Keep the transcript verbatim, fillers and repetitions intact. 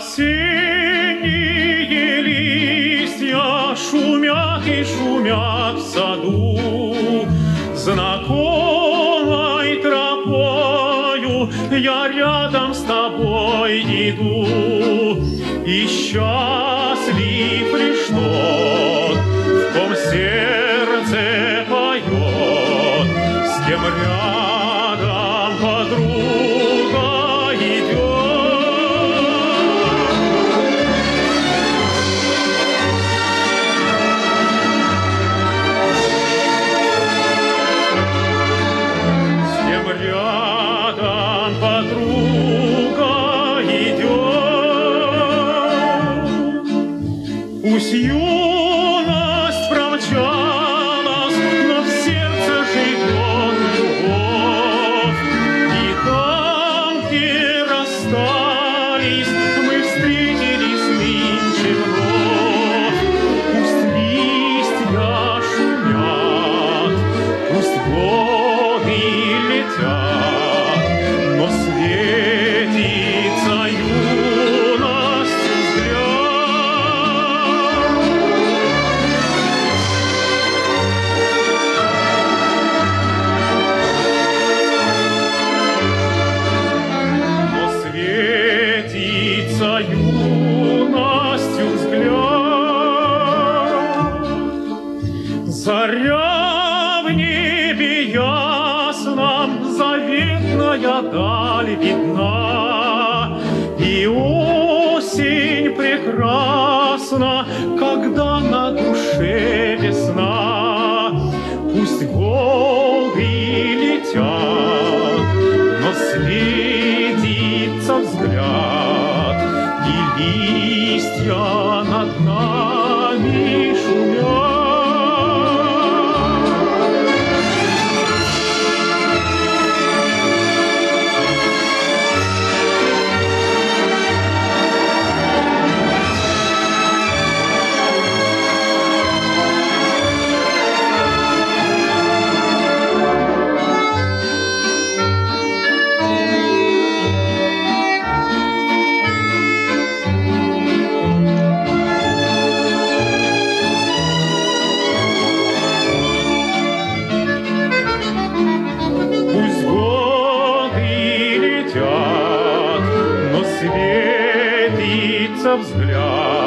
Осенние листья шумят и шумят в саду. Знакомой тропою я рядом с тобой иду. И счастлив лишь тот, в ком сердце поет, с кем рядом подруга идет. С кем рядом подруга идет. Пусть юность промчалась, но в сердце живет любовь. И там, где расстались, мы встретились нынче вновь. Пусть листья шумят, пусть годы летят, но светится юностью взгляд. Но светится юностью взгляд. Заря в небе ясном, заветная даль видна. И осень прекрасна, когда на душе весна. Пусть годы летят, но светится взгляд, и листья над нами шумят. Пусть годы летят, но светится взгляд,